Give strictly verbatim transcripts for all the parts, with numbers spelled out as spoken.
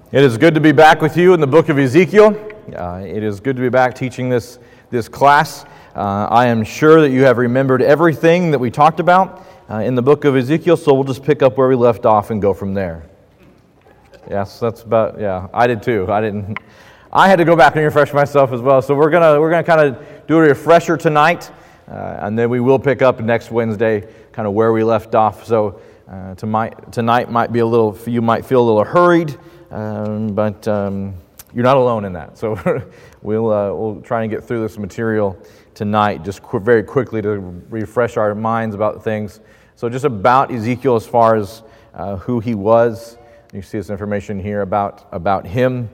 It is good to be back with you in the book of Ezekiel. Uh, it is good to be back teaching this, this class. Uh, I am sure that you have remembered everything that we talked about uh, in the book of Ezekiel, so we'll just pick up where we left off and go from there. Yes, that's about, yeah, I did too. I didn't, I had to go back and refresh myself as well. So we're gonna we're gonna kind of do a refresher tonight, uh, and then we will pick up next Wednesday kind of where we left off. So uh, tonight, tonight might be a little, you might feel a little hurried. Um, but um, you're not alone in that. So we'll uh, we'll try and get through this material tonight, just qu- very quickly to refresh our minds about things. So just about Ezekiel as far as uh, who he was. You see this information here about about him,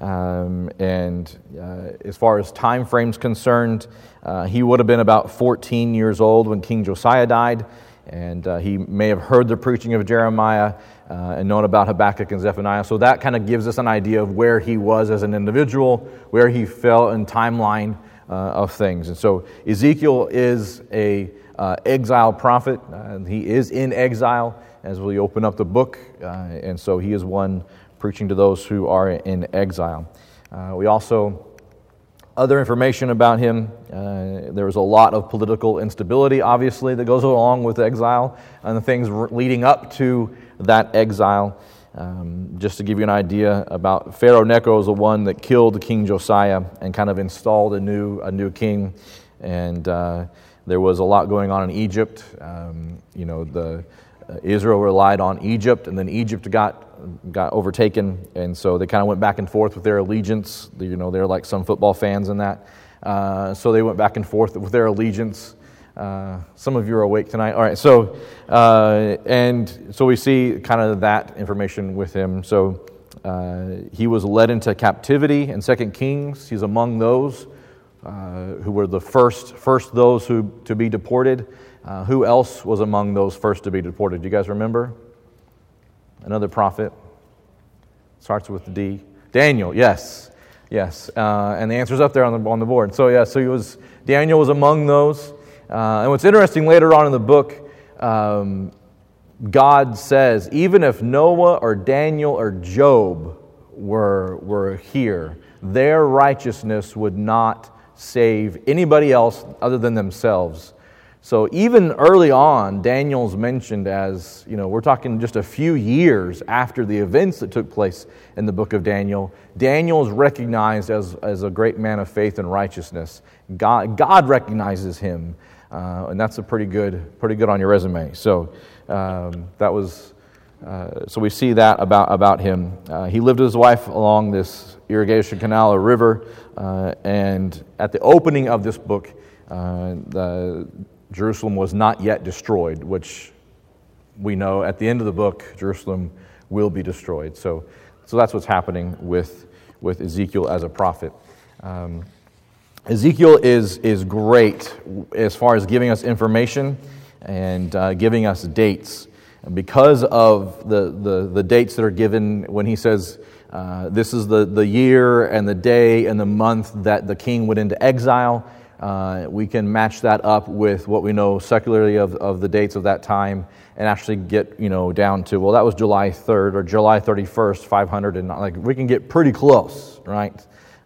um, and uh, as far as time frames concerned, uh, he would have been about fourteen years old when King Josiah died, and uh, he may have heard the preaching of Jeremiah. Uh, and known about Habakkuk and Zephaniah. So that kind of gives us an idea of where he was as an individual, where he fell in timeline uh, of things. And so Ezekiel is a uh, exile prophet. Uh, he is in exile as we open up the book. Uh, and so he is one preaching to those who are in exile. Uh, we also... Other information about him, uh, there was a lot of political instability, obviously, that goes along with exile and the things leading up to that exile. Um, just to give you an idea about Pharaoh Necho is the one that killed King Josiah and kind of installed a new a new king. And uh, there was a lot going on in Egypt. Um, you know, the uh, Israel relied on Egypt, and then Egypt got got overtaken, and so they kind of went back and forth with their allegiance. You know, they're like some football fans in that. Uh, so they went back and forth with their allegiance. Uh, some of you are awake tonight. All right, so uh, and so we see kind of that information with him. So uh, he was led into captivity in Second Kings. He's among those uh, who were the first first those who to be deported. Uh, who else was among those first to be deported? Do you guys remember? Another prophet. Starts with D. Daniel, yes. Yes. Uh, and the answer's up there on the on the board. So yeah, so he was Daniel was among those. Uh, and what's interesting, later on in the book, um, God says, even if Noah or Daniel or Job were, were here, their righteousness would not save anybody else other than themselves. So even early on, Daniel's mentioned as, you know, we're talking just a few years after the events that took place in the book of Daniel. Daniel's recognized as, as a great man of faith and righteousness. God, God recognizes him, uh, and that's a pretty good, pretty good on your resume. So um, that was, uh, so we see that about about him. Uh, he lived with his wife along this irrigation canal or river, uh, and at the opening of this book, uh, the Jerusalem was not yet destroyed, which we know at the end of the book, Jerusalem will be destroyed. So, so that's what's happening with with Ezekiel as a prophet. Um, Ezekiel is is great as far as giving us information and uh, giving us dates. And because of the, the, the dates that are given when he says, uh, this is the, the year and the day and the month that the king went into exile, Uh, we can match that up with what we know secularly of, of the dates of that time and actually get, you know, down to, well, that was July third or July thirty-first, five hundred, and like we can get pretty close, right,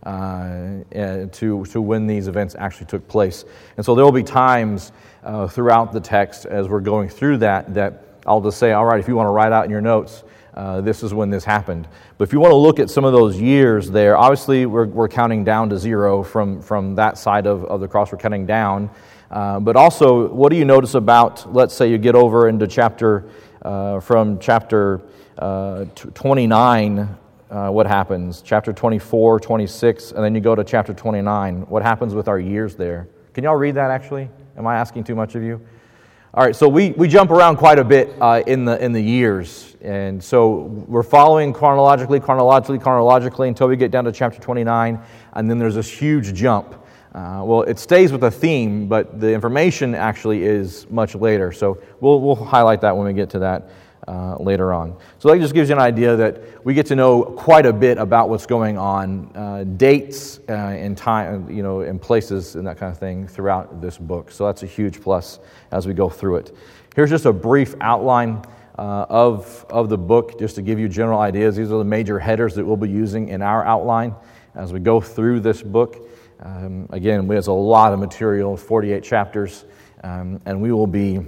uh, to to when these events actually took place. And so there will be times uh, throughout the text as we're going through that that I'll just say, all right, if you want to write out in your notes, Uh, this is when this happened. But if you want to look at some of those years there, obviously we're, we're counting down to zero from, from that side of, of the cross. We're counting down. Uh, but also, what do you notice about, let's say you get over into chapter, uh, from chapter uh, twenty-nine, uh, what happens? Chapter twenty-four, twenty-six, and then you go to chapter twenty-nine. What happens with our years there? Can y'all read that actually? Am I asking too much of you? All right, so we, we jump around quite a bit uh, in the in the years, and so we're following chronologically, chronologically, chronologically until we get down to chapter twenty-nine, and then there's this huge jump. Uh, well, it stays with the theme, but the information actually is much later. So we'll we'll highlight that when we get to that uh, later on. So that just gives you an idea that we get to know quite a bit about what's going on, uh, dates uh, and time, you know, and places and that kind of thing throughout this book. So that's a huge plus as we go through it. Here's just a brief outline uh, of, of the book, just to give you general ideas. These are the major headers that we'll be using in our outline as we go through this book. Um, again, there's a lot of material, forty-eight chapters, um, and we will be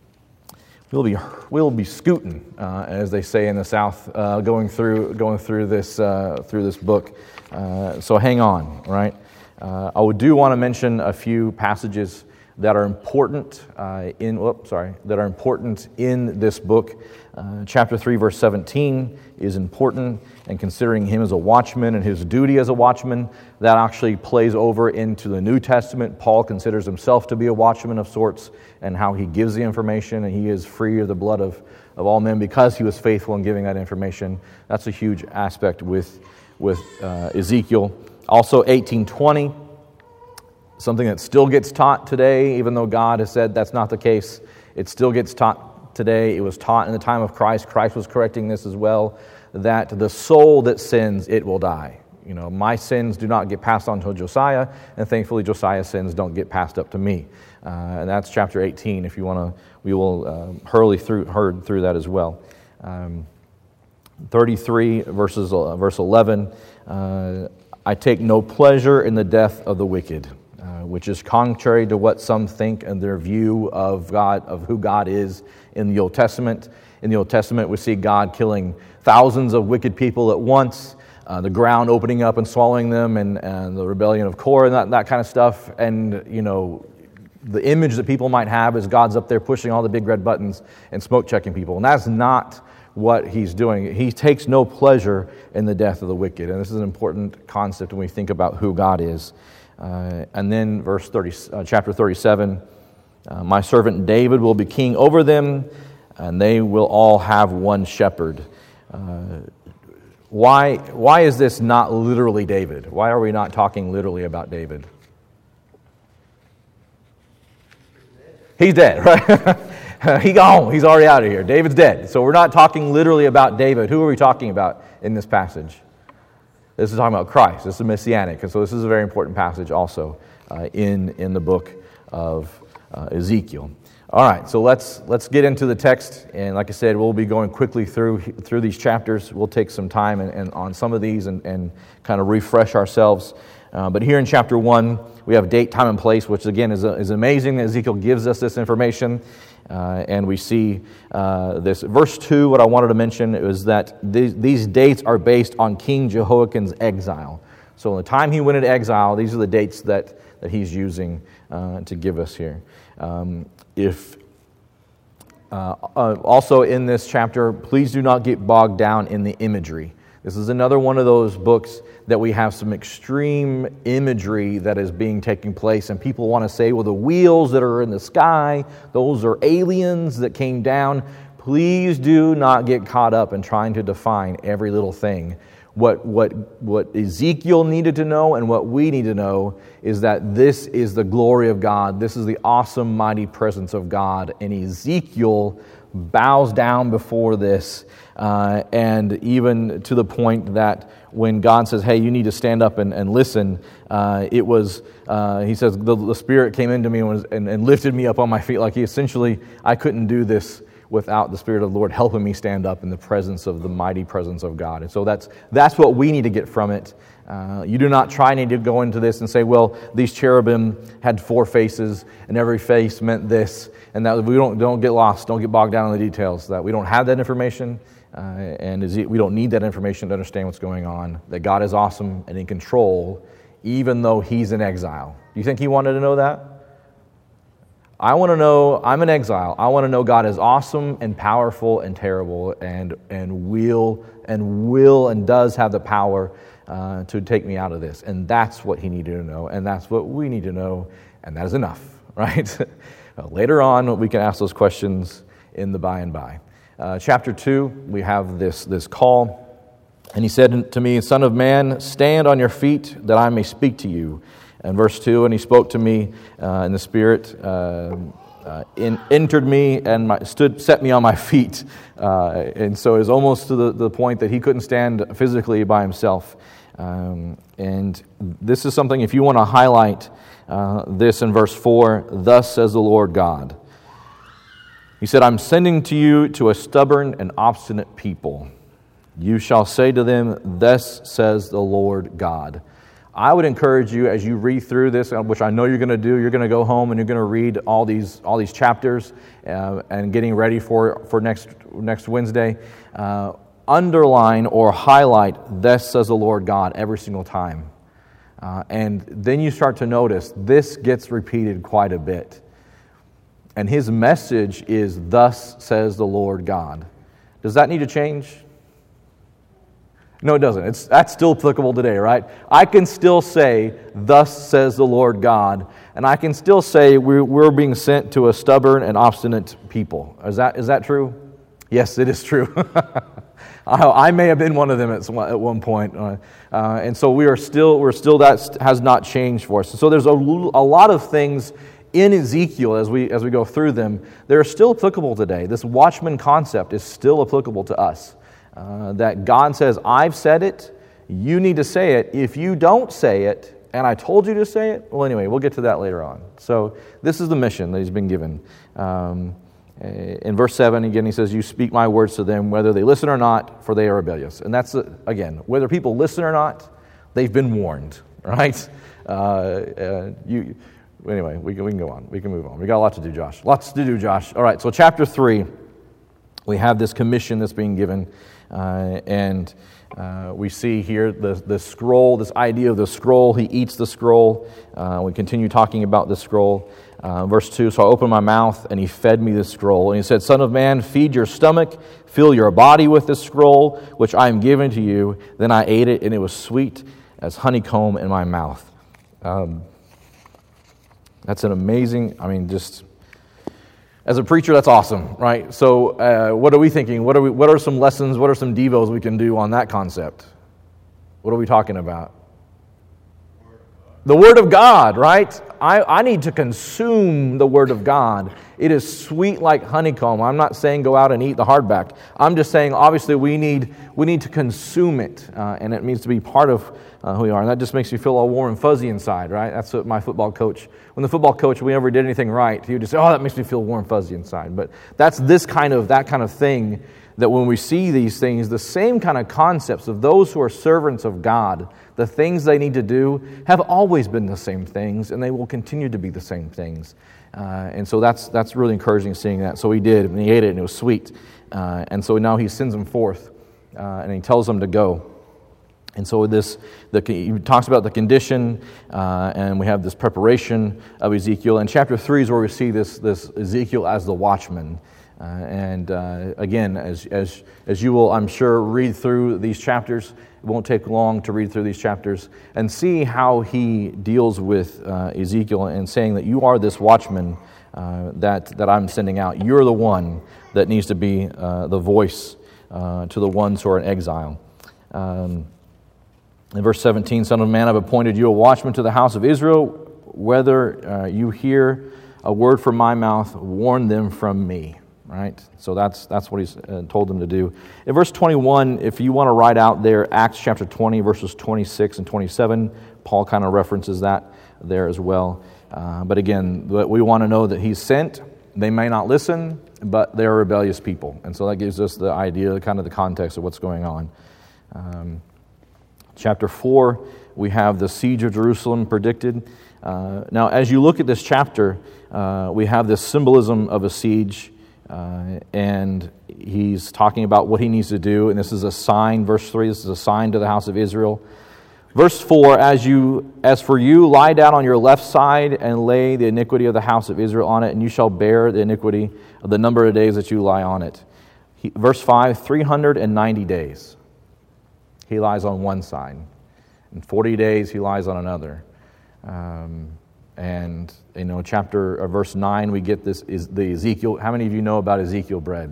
we'll be we'll be scooting, uh, as they say in the South, uh, going through going through this uh, through this book. Uh, so hang on, right? Uh, I do want to mention a few passages that are important uh, in. Whoops, sorry, that are important in this book. Uh, chapter three, verse seventeen is important, and considering him as a watchman and his duty as a watchman, that actually plays over into the New Testament. Paul considers himself to be a watchman of sorts, and how he gives the information, and he is free of the blood of, of all men because he was faithful in giving that information. That's a huge aspect with, with uh, Ezekiel. Also, eighteen twenty, something that still gets taught today, even though God has said that's not the case. It still gets taught today. It was taught in the time of Christ. Christ was correcting this as well, that the soul that sins, it will die. You know, my sins do not get passed on to Josiah, and thankfully Josiah's sins don't get passed up to me. Uh, and that's chapter eighteen. If you want to, we will uh, hurry through, hurry through that as well. Um, thirty-three verses uh, verse eleven. Uh, I take no pleasure in the death of the wicked, uh, which is contrary to what some think in their view of God, of who God is in the Old Testament. In the Old Testament, we see God killing thousands of wicked people at once, uh, the ground opening up and swallowing them, and, and the rebellion of Korah and that, that kind of stuff. And, you know, the image that people might have is God's up there pushing all the big red buttons and smoke checking people. And that's not what he's doing. He takes no pleasure in the death of the wicked. And this is an important concept when we think about who God is. Uh, and then verse thirty, uh, chapter thirty-seven, uh, my servant David will be king over them, and they will all have one shepherd. Uh, why, why is this not literally David? Why are we not talking literally about David? He's dead, right? He gone. He's already out of here. David's dead. So we're not talking literally about David. Who are we talking about in this passage? This is talking about Christ. This is messianic. And so this is a very important passage also uh, in, in the book of uh, Ezekiel. All right, so let's let's get into the text. And like I said, we'll be going quickly through through these chapters. We'll take some time and, and on some of these and, and kind of refresh ourselves. Uh, but here in chapter one, we have date, time, and place, which again is, is amazing. Ezekiel gives us this information. Uh, and we see uh, this. Verse two, what I wanted to mention is that these, these dates are based on King Jehoiakim's exile. So in the time he went into exile, these are the dates that, that he's using uh, to give us here. Um, if uh, uh, also in this chapter, please do not get bogged down in the imagery. This is another one of those books that we have some extreme imagery that is being taking place, and people want to say, well, the wheels that are in the sky, those are aliens that came down. Please do not get caught up in trying to define every little thing. What, what, what Ezekiel needed to know and what we need to know is that this is the glory of God. This is the awesome, mighty presence of God. And Ezekiel bows down before this, uh, and even to the point that when God says, hey, you need to stand up and, and listen, uh, it was, uh, he says, the, the Spirit came into me and, was, and, and lifted me up on my feet. Like he essentially, I couldn't do this without the Spirit of the Lord helping me stand up in the presence of the mighty presence of God. And so that's that's what we need to get from it. Uh, you do not try need to go into this and say, well, these cherubim had four faces and every face meant this, and that we don't don't get lost, don't get bogged down in the details. That we don't have that information, uh, and is we don't need that information to understand what's going on. That God is awesome and in control, even though He's in exile. Do you think He wanted to know that? I want to know, I'm in exile. I want to know God is awesome and powerful and terrible and and will and will and does have the power uh, to take me out of this. And that's what He needed to know, and that's what we need to know, and that is enough, right? Well, later on, we can ask those questions in the by and by. Uh, chapter two, we have this, this call. And he said to me, Son of man, stand on your feet that I may speak to you. And verse two, and he spoke to me uh, in the Spirit, uh, uh, in, entered me and my, stood, set me on my feet. Uh, and so it was almost to the, the point that he couldn't stand physically by himself. Um, and this is something, if you want to highlight uh, this in verse four, thus says the Lord God. He said, I'm sending to you to a stubborn and obstinate people. You shall say to them, thus says the Lord God. I would encourage you as you read through this, which I know you're going to do, you're going to go home and you're going to read all these all these chapters uh, and getting ready for, for next, next Wednesday. Uh, underline or highlight, thus says the Lord God, every single time. Uh, and then you start to notice this gets repeated quite a bit. And his message is, thus says the Lord God. Does that need to change? No, it doesn't. It's, that's still applicable today, right? I can still say, thus says the Lord God, and I can still say we're, we're being sent to a stubborn and obstinate people. Is that is that true? Yes, it is true. I, I may have been one of them at, some, at one point, uh, uh, and so we are still we're still that has not changed for us. So there's a, a lot of things in Ezekiel as we as we go through them that are still applicable today. This watchman concept is still applicable to us. Uh, that God says, I've said it, you need to say it. If you don't say it, and I told you to say it, well, anyway, we'll get to that later on. So this is the mission that he's been given. Um, in verse seven, again, he says, you speak my words to them, whether they listen or not, for they are rebellious. And that's, uh, again, whether people listen or not, they've been warned, right? Uh, uh, you. Anyway, we can, we can go on. We can move on. We got a lot to do, Josh. Lots to do, Josh. All right, so chapter three, we have this commission that's being given. Uh, and uh, we see here the, the scroll, this idea of the scroll. He eats the scroll. Uh, we continue talking about the scroll. Uh, verse two, so I opened my mouth, and he fed me the scroll. And he said, Son of man, feed your stomach, fill your body with this scroll, which I am giving to you. Then I ate it, and it was sweet as honeycomb in my mouth. Um, that's an amazing, I mean, just... As a preacher, that's awesome, right? So uh, what are we thinking? What are we? What are some lessons? What are some devos we can do on that concept? What are we talking about? The Word of God, right? I, I need to consume the Word of God. It is sweet like honeycomb. I'm not saying go out and eat the hardback. I'm just saying, obviously, we need we need to consume it, uh, and it needs to be part of uh, who we are. And that just makes me feel all warm and fuzzy inside, right? That's what my football coach, when the football coach, we never did anything right, he would just say, oh, that makes me feel warm and fuzzy inside. But that's this kind of, that kind of thing, that when we see these things, the same kind of concepts of those who are servants of God, the things they need to do have always been the same things, and they will continue to be the same things. Uh, and so that's that's really encouraging seeing that. So he did, and he ate it, and it was sweet. Uh, and so now he sends them forth, uh, and he tells them to go. And so this, the, he talks about the condition, uh, and we have this preparation of Ezekiel. And chapter three is where we see this, this Ezekiel as the watchman. Uh, and uh, again, as, as, as you will, I'm sure, read through these chapters, it won't take long to read through these chapters, and see how he deals with uh, Ezekiel and saying that you are this watchman uh, that, that I'm sending out. You're the one that needs to be uh, the voice uh, to the ones who are in exile. Um, In verse seventeen, Son of man, I've appointed you a watchman to the house of Israel. Whether uh, you hear a word from my mouth, warn them from me. Right? So that's that's what he's uh, told them to do. In verse twenty-one, if you want to write out there, Acts chapter twenty, verses twenty-six and twenty-seven, Paul kind of references that there as well. Uh, but again, we want to know that he's sent. They may not listen, but they're rebellious people. And so that gives us the idea, kind of the context of what's going on. Um, Chapter four, we have the siege of Jerusalem predicted. Uh, now, as you look at this chapter, uh, we have this symbolism of a siege, uh, and he's talking about what he needs to do, and this is a sign. Verse three, this is a sign to the house of Israel. Verse four, as you, as for you, lie down on your left side and lay the iniquity of the house of Israel on it, and you shall bear the iniquity of the number of days that you lie on it. He, verse five, three hundred ninety days. He lies on one side. In forty days, he lies on another. Um, and, you know, chapter, or verse nine, we get this, is the Ezekiel. How many of you know about Ezekiel bread?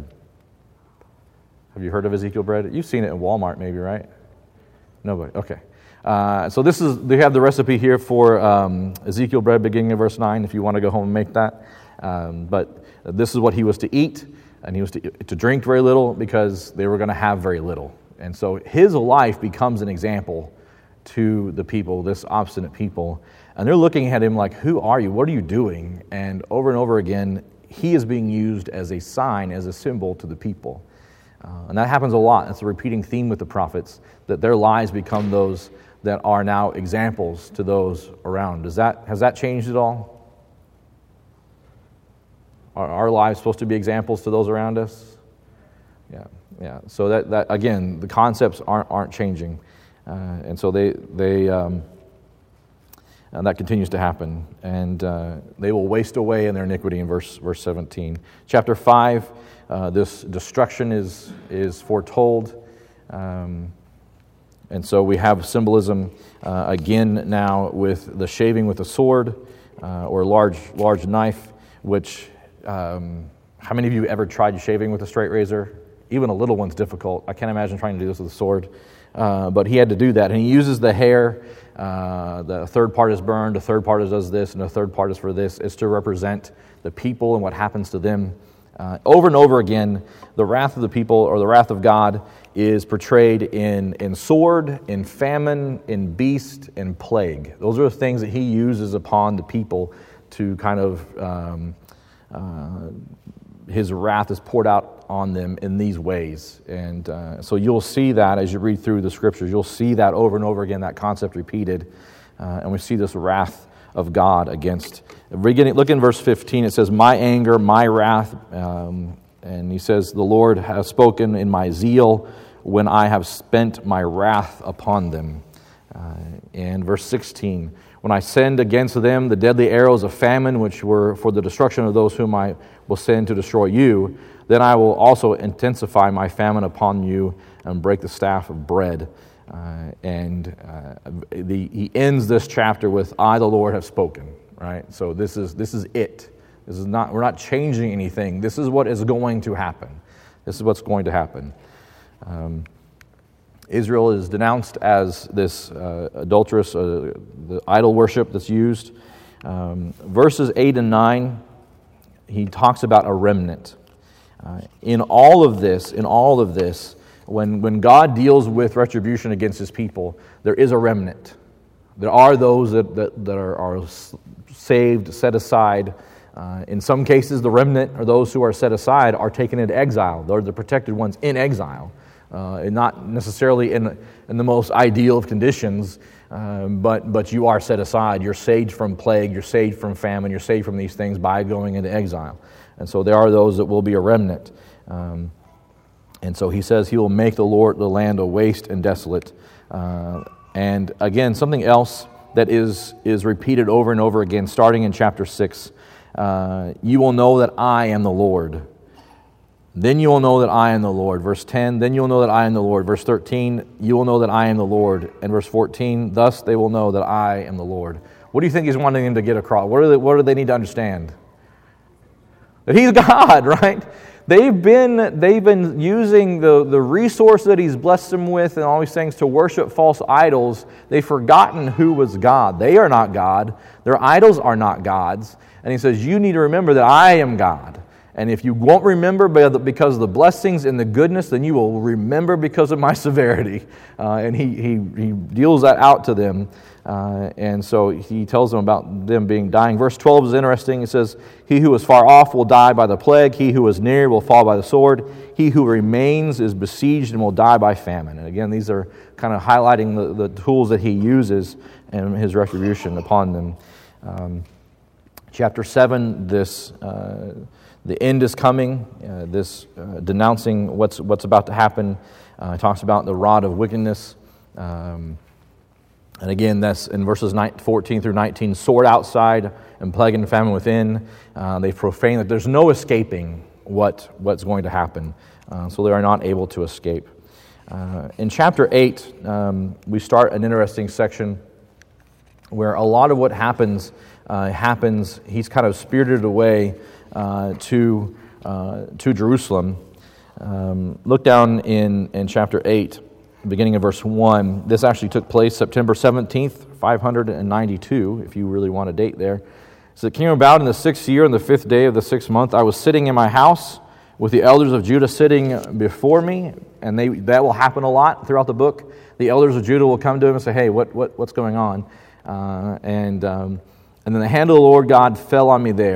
Have you heard of Ezekiel bread? You've seen it in Walmart maybe, right? Nobody, okay. Uh, so this is, they have the recipe here for um, Ezekiel bread beginning in verse nine, if you want to go home and make that. Um, but this is what he was to eat, and he was to, to drink very little because they were going to have very little. And so his life becomes an example to the people, this obstinate people. And they're looking at him like, who are you? What are you doing? And over and over again, he is being used as a sign, as a symbol to the people. Uh, and that happens a lot. That's a repeating theme with the prophets, that their lives become those that are now examples to those around. Does that, has that changed at all? Are our lives supposed to be examples to those around us? Yeah, yeah. So that, that again, the concepts aren't aren't changing, uh, and so they they um, and that continues to happen, and uh, they will waste away in their iniquity. In verse verse seventeen, chapter five, uh, this destruction is is foretold. Um, And so we have symbolism uh, again now with the shaving with a sword uh, or a large, large knife, which, um, how many of you ever tried shaving with a straight razor? Even a little one's difficult. I can't imagine trying to do this with a sword. Uh, but he had to do that. And he uses the hair. Uh, the third part is burned, the third part is does this, and the third part is for this. It's to represent the people and what happens to them. Uh, over and over again, the wrath of the people or the wrath of God is portrayed in, in sword, in famine, in beast, in plague. Those are the things that he uses upon the people to kind of, um, uh, his wrath is poured out on them in these ways. And uh, so you'll see that as you read through the scriptures. You'll see that over and over again, that concept repeated. Uh, and we see this wrath of God against. Beginning, look in verse fifteen, it says, my anger, my wrath, um, and he says, the Lord has spoken in my zeal when I have spent my wrath upon them. Uh, and verse sixteen, when I send against them the deadly arrows of famine, which were for the destruction of those whom I will send to destroy you, then I will also intensify my famine upon you and break the staff of bread. Uh, and uh, the, he ends this chapter with, I, the Lord, have spoken. Right? So this is this is it. This is not. We're not changing anything. This is what is going to happen. This is what's going to happen. Um, Israel is denounced as this uh, adulterous, uh, the idol worship that's used. Um, verses eight and nine, he talks about a remnant. Uh, in all of this, in all of this, when when God deals with retribution against His people, there is a remnant. There are those that that, that are, are saved, set aside. Uh, in some cases, the remnant, or those who are set aside, are taken into exile. They're the protected ones in exile, uh, and not necessarily in in the most ideal of conditions. Um, but but you are set aside. You're saved from plague. You're saved from famine. You're saved from these things by going into exile. And so there are those that will be a remnant. Um, and so he says he will make the Lord the land a waste and desolate. Uh, and again, something else that is is repeated over and over again, starting in chapter six. Uh, you will know that I am the Lord. Then you will know that I am the Lord. Verse ten, then you will know that I am the Lord. Verse thirteen, you will know that I am the Lord. And verse fourteen, thus they will know that I am the Lord. What do you think he's wanting them to get across? What do they, what do they need to understand? That he's God, right? They've been they've been using the, the resource that he's blessed them with and all these things to worship false idols. They've forgotten who was God. They are not God. Their idols are not gods. And he says, you need to remember that I am God. And if you won't remember because of the blessings and the goodness, then you will remember because of my severity. Uh, and he, he he deals that out to them. Uh, and so he tells them about them being dying. Verse twelve is interesting. It says, he who is far off will die by the plague. He who is near will fall by the sword. He who remains is besieged and will die by famine. And again, these are kind of highlighting the, the tools that he uses and his retribution upon them. Um, chapter seven, this... Uh, The end is coming, uh, this uh, denouncing what's what's about to happen. Uh, it talks about the rod of wickedness. Um, and again, that's in verses fourteen through nineteen, sword outside and plague and famine within. Uh, they profane that there's no escaping what, what's going to happen. Uh, so they are not able to escape. Uh, in chapter eight, um, we start an interesting section where a lot of what happens, uh, happens, he's kind of spirited away Uh, to uh, to Jerusalem. Um, look down in, in chapter eight, beginning of verse one. This actually took place September seventeenth, five ninety-two, if you really want a date there. So it came about in the sixth year, in the fifth day of the sixth month, I was sitting in my house with the elders of Judah sitting before me, and they that will happen a lot throughout the book. The elders of Judah will come to him and say, hey, what, what what's going on? Uh, and um, and then the hand of the Lord God fell on me there.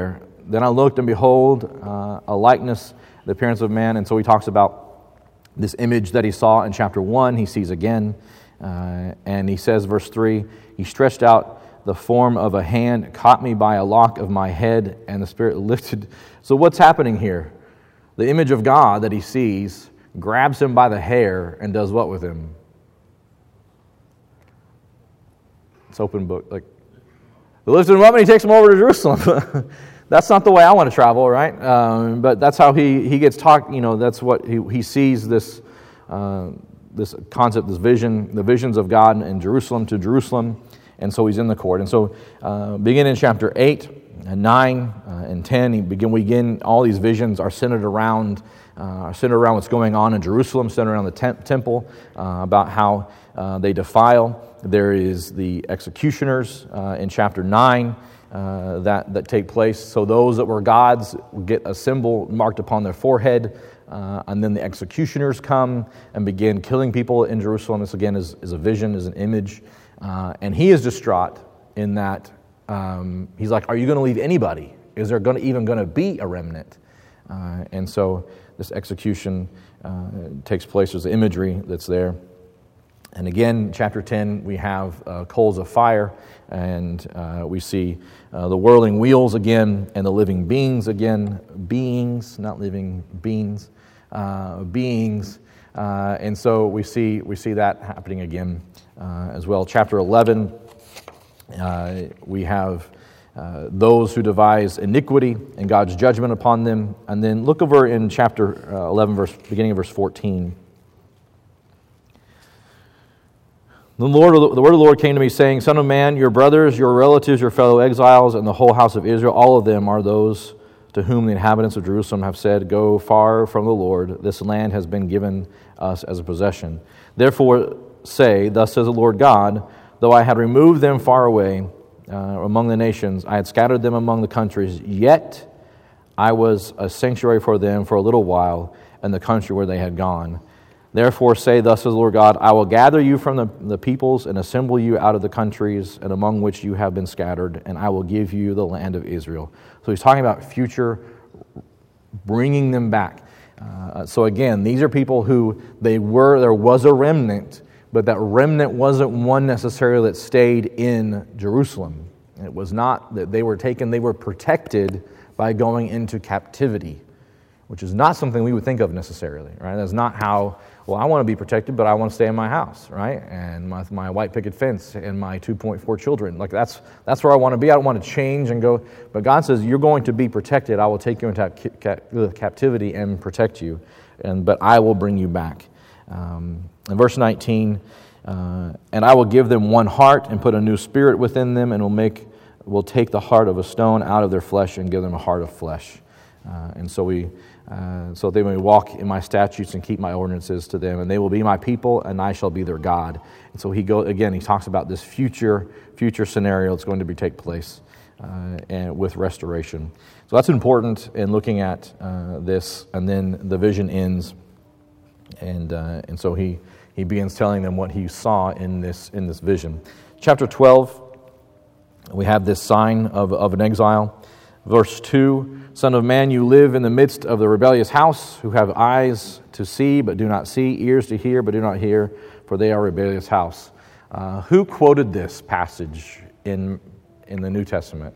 then I looked, and behold, uh, a likeness, the appearance of man. And so he talks about this image that he saw in chapter one, he sees again. Uh, and he says, verse three, he stretched out the form of a hand, caught me by a lock of my head, and the Spirit lifted. So what's happening here? The image of God that he sees grabs him by the hair and does what with him? It's open book. Like, he lifts him up and he takes him over to Jerusalem. That's not the way I want to travel, right? Um, but that's how he, he gets talked. You know, that's what he, he sees this uh, this concept, this vision, the visions of God in Jerusalem to Jerusalem. And so he's in the court. And so uh, begin in chapter eight and nine uh, and ten, he begin, we begin, all these visions are centered around uh, are centered around what's going on in Jerusalem, centered around the temp- temple, uh, about how uh, they defile. There is the executioners uh, in chapter nine uh, that, that take place. So those that were gods get a symbol marked upon their forehead, uh, and then the executioners come and begin killing people in Jerusalem. This again is, is a vision, is an image. Uh, and he is distraught in that um, he's like, are you going to leave anybody? Is there going to, even going to be a remnant? Uh, and so this execution uh, takes place. There's imagery that's there. And again, chapter ten, we have uh, coals of fire, and uh, we see uh, the whirling wheels again, and the living beings again. Beings, not living beings, uh, beings. Uh, and so we see we see that happening again uh, as well. Chapter eleven, uh, we have uh, those who devise iniquity and God's judgment upon them. And then look over in chapter uh, eleven, verse beginning of verse fourteen. The Lord, the word of the Lord came to me, saying, Son of man, your brothers, your relatives, your fellow exiles, and the whole house of Israel, all of them are those to whom the inhabitants of Jerusalem have said, Go far from the Lord, this land has been given us as a possession. Therefore say, Thus says the Lord God, though I had removed them far away uh, among the nations, I had scattered them among the countries, yet I was a sanctuary for them for a little while in the country where they had gone. Therefore say, Thus says the Lord God, I will gather you from the, the peoples and assemble you out of the countries and among which you have been scattered, and I will give you the land of Israel. So he's talking about future bringing them back. Uh, so again, these are people who they were, there was a remnant, but that remnant wasn't one necessarily that stayed in Jerusalem. It was not that they were taken, they were protected by going into captivity, which is not something we would think of necessarily, right? That's not how, well, I want to be protected, but I want to stay in my house, right? And my, my white picket fence and my two point four children. Like, that's that's where I want to be. I don't want to change and go. But God says, you're going to be protected. I will take you into cap- captivity and protect you, and but I will bring you back. Um, in verse nineteen, uh, and I will give them one heart and put a new spirit within them, and will make will take the heart of a stone out of their flesh and give them a heart of flesh. Uh, and so we, uh, so they may walk in my statutes and keep my ordinances to them, and they will be my people, and I shall be their God. And so he go again. He talks about this future, future scenario that's going to be take place, uh, and with restoration. So that's important in looking at uh, this. And then the vision ends, and uh, and so he he begins telling them what he saw in this in this vision. Chapter twelve, we have this sign of of an exile. Verse two, Son of man, you live in the midst of the rebellious house, who have eyes to see but do not see, ears to hear but do not hear, for they are a rebellious house. Uh, who quoted this passage in, in the New Testament?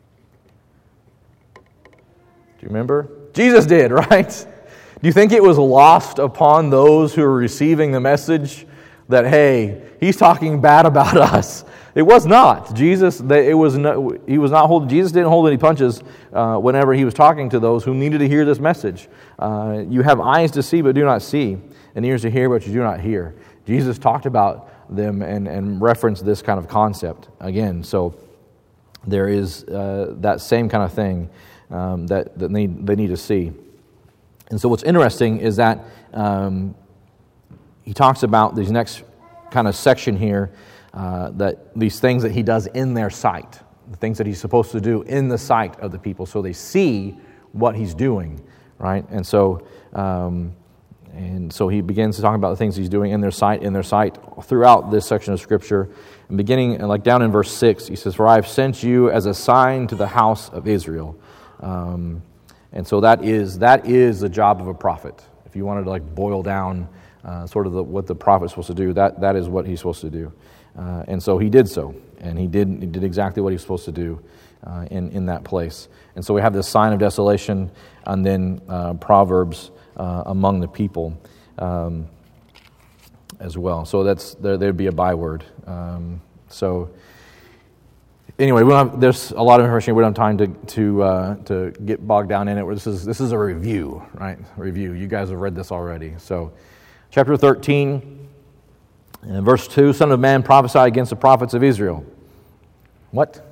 Do you remember? Jesus did, right? Do you think it was lost upon those who were receiving the message that, hey, he's talking bad about us? It was not. Jesus, it was no, he was not holding. Jesus didn't hold any punches uh, whenever he was talking to those who needed to hear this message. Uh, you have eyes to see, but do not see, and ears to hear, but you do not hear. Jesus talked about them and, and referenced this kind of concept again. So there is uh, that same kind of thing um, that that they, they need to see. And so what's interesting is that um, he talks about these next kind of section here. Uh, that these things that he does in their sight, the things that he's supposed to do in the sight of the people, so they see what he's doing, right? And so, um, and so he begins to talk about the things he's doing in their sight, in their sight, throughout this section of Scripture. And beginning, like down in verse six, he says, "For I have sent you as a sign to the house of Israel." Um, and so that is that is the job of a prophet. If you wanted to like boil down uh, sort of the, what the prophet's supposed to do, that that is what he's supposed to do. Uh, and so he did so, and he did he did exactly what he was supposed to do uh, in in that place. And so we have this sign of desolation, and then uh, Proverbs uh, among the people um, as well. So that's there. There'd be a byword. Um, so anyway, we don't have, there's a lot of information. We don't have time to to uh, to get bogged down in it. This is this is a review, right? Review. You guys have read this already. So, chapter thirteen, and verse two: Son of man, prophesy against the prophets of Israel. What?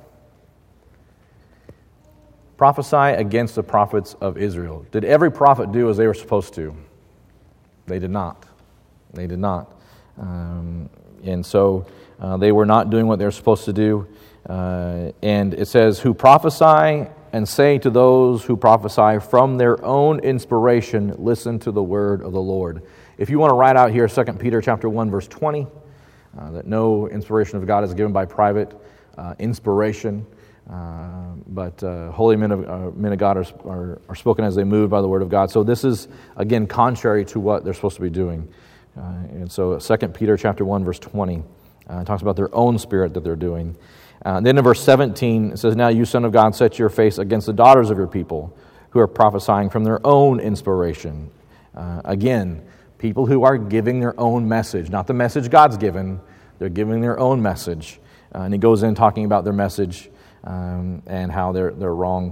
Prophesy against the prophets of Israel. Did every prophet do as they were supposed to? They did not. They did not. Um, and so uh, they were not doing what they were supposed to do. Uh, and it says, who prophesy and say to those who prophesy from their own inspiration, listen to the word of the Lord. If you want to write out here Second Peter chapter one, verse twenty, uh, that no inspiration of God is given by private uh, inspiration, Uh, but uh, holy men of, uh, men of God are, are, are spoken as they move by the word of God. So this is, again, contrary to what they're supposed to be doing. Uh, and so Second Peter chapter one, verse twenty, uh, talks about their own spirit that they're doing. Uh, and then in verse seventeen, it says, now you, son of God, set your face against the daughters of your people who are prophesying from their own inspiration. Uh, again, people who are giving their own message, not the message God's given, they're giving their own message. Uh, and he goes in talking about their message Um, and how they're they're wrong.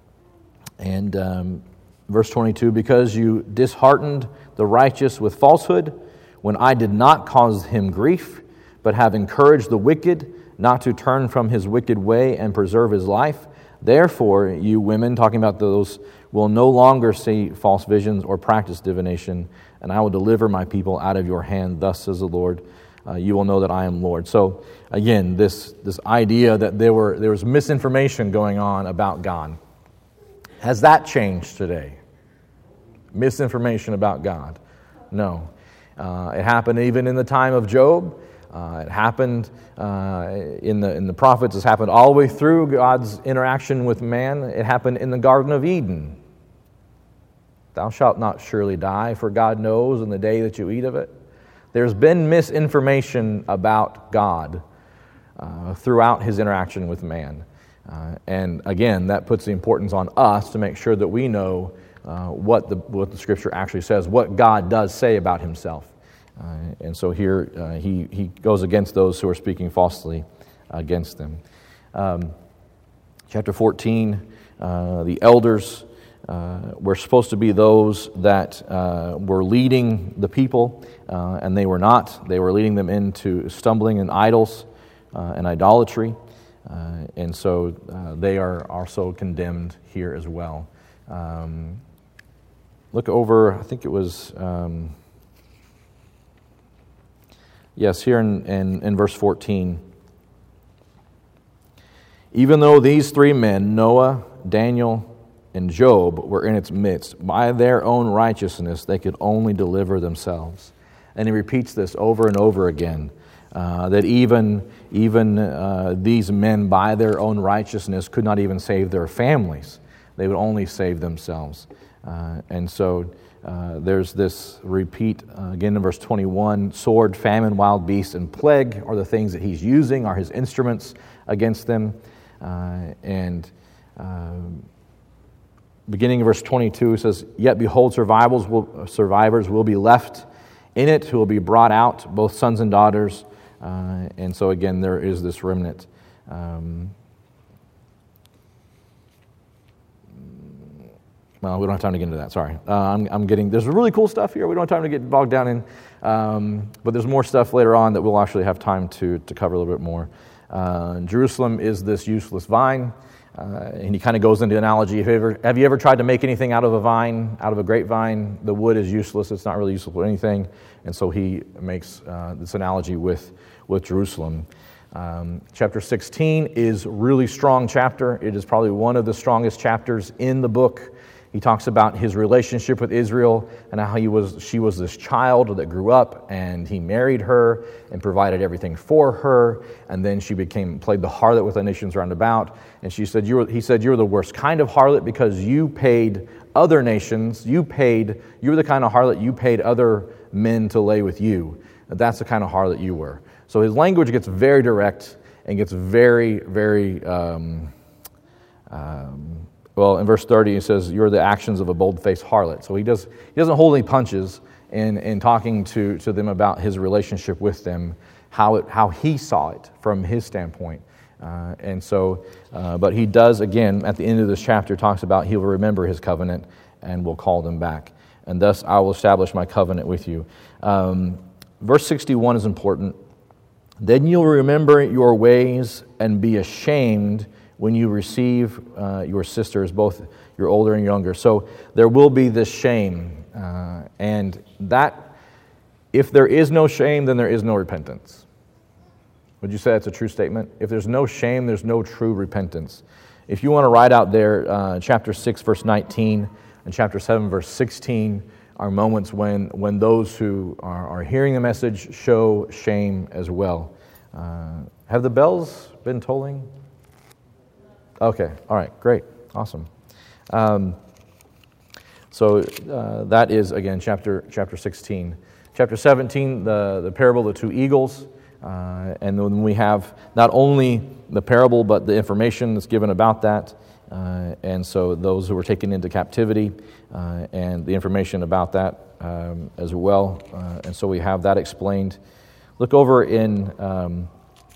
And um, verse twenty-two, because you disheartened the righteous with falsehood, when I did not cause him grief, but have encouraged the wicked not to turn from his wicked way and preserve his life. Therefore, you women, talking about those, will no longer see false visions or practice divination, and I will deliver my people out of your hand. Thus says the Lord. Uh, you will know that I am Lord. So again, this this idea that there were there was misinformation going on about God. Has that changed today? Misinformation about God? No. Uh, it happened even in the time of Job. Uh, it happened uh, in the in the prophets. It's happened all the way through God's interaction with man. It happened in the Garden of Eden. Thou shalt not surely die, for God knows in the day that you eat of it. There's been misinformation about God uh, throughout his interaction with man. Uh, and again, that puts the importance on us to make sure that we know uh, what the what the Scripture actually says, what God does say about himself. Uh, and so here uh, he, he goes against those who are speaking falsely against them. Um, chapter fourteen, uh, the elders Uh, were supposed to be those that uh, were leading the people, uh, and they were not. They were leading them into stumbling in idols uh, and idolatry, uh, and so uh, they are also condemned here as well. Um, look over, I think it was, um, yes, here in, in, in verse fourteen. Even though these three men, Noah, Daniel, and Job were in its midst, by their own righteousness they could only deliver themselves. And he repeats this over and over again, uh, that even, even uh, these men by their own righteousness could not even save their families. They would only save themselves. Uh, and so uh, there's this repeat, uh, again in verse twenty-one, sword, famine, wild beasts, and plague are the things that he's using, are his instruments against them. Uh, and uh, Beginning in verse twenty-two, it says, yet behold, survivors will, survivors will be left in it, who will be brought out, both sons and daughters. Uh, and so again, there is this remnant. Um, well, we don't have time to get into that, sorry. Uh, I'm, I'm getting, there's really cool stuff here we don't have time to get bogged down in. Um, but there's more stuff later on that we'll actually have time to, to cover a little bit more. Uh, Jerusalem is this useless vine. Uh, and he kind of goes into analogy. Have you, ever, have you ever tried to make anything out of a vine, out of a grapevine? The wood is useless. It's not really useful for anything. And so he makes uh, this analogy with, with Jerusalem. Um, chapter sixteen is a really strong chapter. It is probably one of the strongest chapters in the book. He talks about his relationship with Israel and how he was, she was this child that grew up, and he married her and provided everything for her, and then she became played the harlot with the nations round about. And she said, "You were," he said, "You were the worst kind of harlot because you paid other nations. You paid. You were the kind of harlot you paid other men to lay with you. That's the kind of harlot you were." So his language gets very direct and gets very, very. Um, um, well, in verse thirty, he says, "You're the actions of a bold-faced harlot." So he does. He doesn't hold any punches in in talking to to them about his relationship with them, how it how he saw it from his standpoint. Uh, and so, uh, but he does again at the end of this chapter talks about he will remember his covenant and will call them back, and thus I will establish my covenant with you. Um, verse sixty-one is important. "Then you'll remember your ways and be ashamed when you receive uh, your sisters, both your older and younger." So there will be this shame, uh, and that if there is no shame, then there is no repentance. Would you say that's a true statement? If there's no shame, there's no true repentance. If you want to write out there, uh, chapter six, verse nineteen, and chapter seven, verse sixteen, are moments when, when those who are, are hearing the message show shame as well. Uh, have the bells been tolling? Okay, all right, great, awesome. Um, so uh, that is, again, chapter chapter sixteen. Chapter seventeen, the, the parable of the two eagles. Uh, and then we have not only the parable, but the information that's given about that. Uh, and so those who were taken into captivity uh, and the information about that um, as well. Uh, and so we have that explained. Look over in um,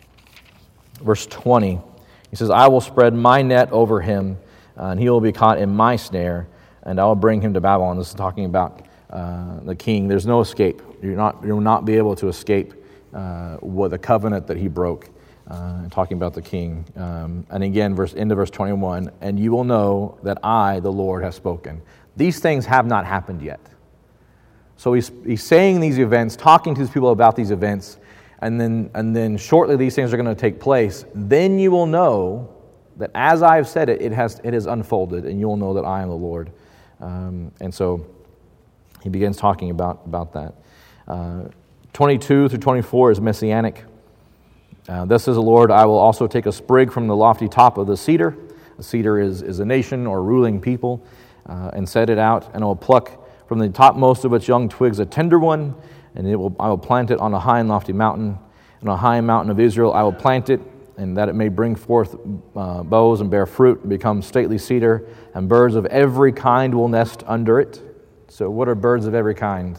verse twenty. He says, "I will spread my net over him, uh, and he will be caught in my snare, and I will bring him to Babylon." This is talking about uh, the king. There's no escape. You're not, you will not be able to escape uh, what the covenant that he broke. Uh, talking about the king. Um, and again, verse into verse twenty-one, "And you will know that I, the Lord, have spoken." These things have not happened yet. So he's he's saying these events, talking to these people about these events, and then and then shortly these things are going to take place. Then you will know that as I have said it, it has it has unfolded, and you will know that I am the Lord. Um, and so he begins talking about about that. Uh, twenty-two through twenty-four is messianic. Uh, Thus says the Lord, "I will also take a sprig from the lofty top of the cedar." A cedar is, is a nation or ruling people, uh, "and set it out, and I will pluck from the topmost of its young twigs a tender one, and it will I will plant it on a high and lofty mountain. On a high mountain of Israel I will plant it, and that it may bring forth uh, boughs and bear fruit, and become stately cedar, and birds of every kind will nest under it." So what are birds of every kind?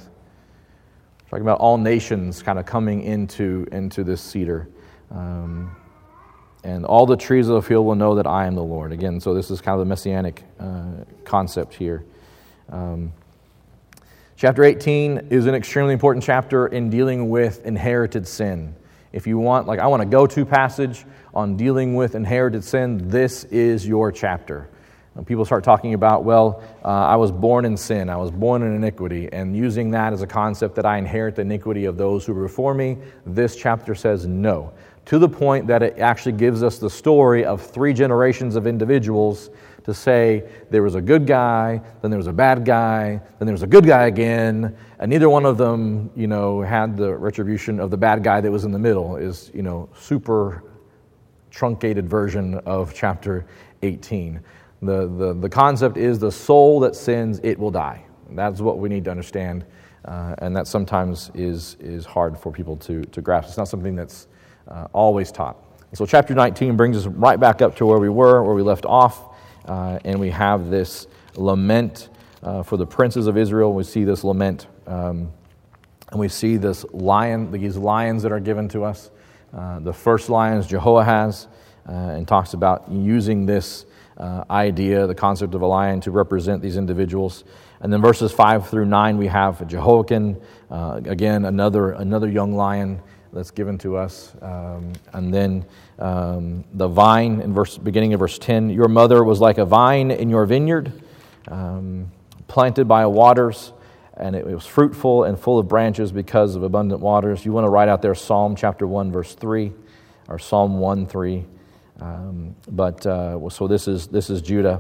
We're talking about all nations kind of coming into, into this cedar. Um, and all the trees of the field will know that I am the Lord. Again, so this is kind of the messianic uh, concept here. Um, chapter eighteen is an extremely important chapter in dealing with inherited sin. If you want, like I want a go-to passage on dealing with inherited sin, this is your chapter. When people start talking about, well, uh, I was born in sin, I was born in iniquity, and using that as a concept that I inherit the iniquity of those who were before me, this chapter says no. To the point that it actually gives us the story of three generations of individuals to say there was a good guy, then there was a bad guy, then there was a good guy again, and neither one of them, you know, had the retribution of the bad guy that was in the middle. Is, you know, super truncated version of chapter eighteen. The, the, the concept is the soul that sins, it will die. That's what we need to understand, uh, and that sometimes is is hard for people to, to grasp. It's not something that's uh, always taught. So chapter nineteen brings us right back up to where we were, where we left off, uh, and we have this lament uh, for the princes of Israel. We see this lament, um, and we see this lion, these lions that are given to us. Uh, the first lion is Jehoahaz, uh, and talks about using this Uh, idea, the concept of a lion, to represent these individuals. And then verses five through nine, we have Jehoiakim, uh, again, another another young lion that's given to us. Um, and then um, the vine, in verse beginning of verse ten, "Your mother was like a vine in your vineyard, um, planted by waters, and it was fruitful and full of branches because of abundant waters." You want to write out there Psalm chapter one, verse three, or Psalm one, three. Um, but uh, so this is this is Judah.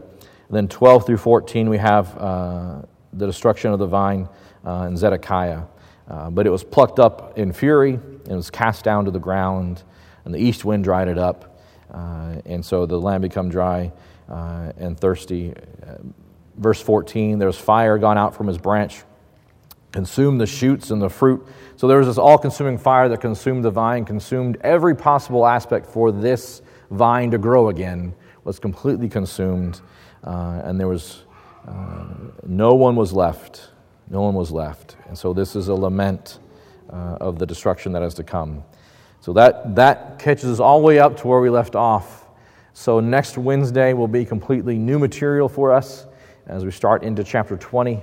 And then twelve through fourteen, we have uh, the destruction of the vine uh, in Zedekiah. Uh, but it was plucked up in fury, and it was cast down to the ground, and the east wind dried it up. Uh, and so the land became dry uh, and thirsty. Uh, verse fourteen, there was fire gone out from his branch, consumed the shoots and the fruit. So there was this all-consuming fire that consumed the vine, consumed every possible aspect for this vine to grow again, was completely consumed. Uh, and there was, uh, no one was left. No one was left. And so this is a lament uh, of the destruction that is to come. So that, that catches us all the way up to where we left off. So next Wednesday will be completely new material for us as we start into chapter twenty.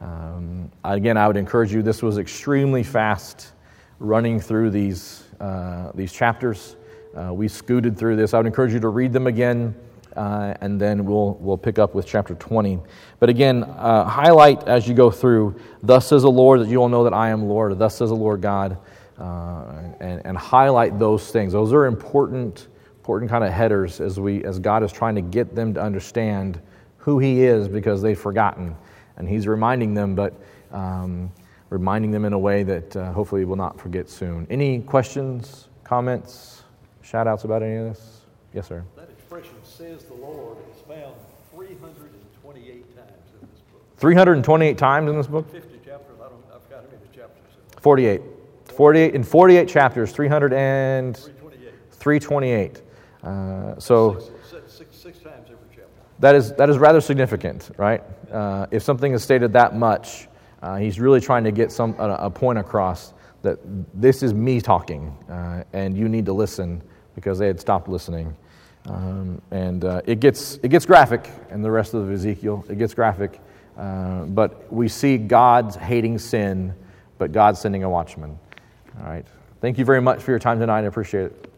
Um, again, I would encourage you, this was extremely fast running through these, uh, these chapters. Uh, we scooted through this. I would encourage you to read them again. Uh, and then we'll we'll pick up with chapter twenty. But again, uh, highlight as you go through, thus says the Lord, that you will know that I am Lord, thus says the Lord God, uh, and, and highlight those things. Those are important, important kind of headers as we as God is trying to get them to understand who He is, because they've forgotten. And He's reminding them, but um, reminding them in a way that uh, hopefully will not forget soon. Any questions, comments, shout-outs about any of this? Yes, sir. That expression, says the Lord, is found three hundred twenty-eight times in this book. three hundred twenty-eight times in this book? fifty chapters. I don't, I've got how many chapters. forty-eight. forty-eight. In forty-eight chapters, three hundred and... three twenty-eight. three twenty-eight. Uh, so... Six, six, six times every chapter. That is, that is rather significant, right? Uh, if something is stated that much, uh, he's really trying to get some a, a point across that this is me talking, uh, and you need to listen, because they had stopped listening. Um, and uh, it gets it gets graphic in the rest of Ezekiel. It gets graphic. Uh, but we see God's hating sin, but God sending a watchman. All right. Thank you very much for your time tonight. I appreciate it.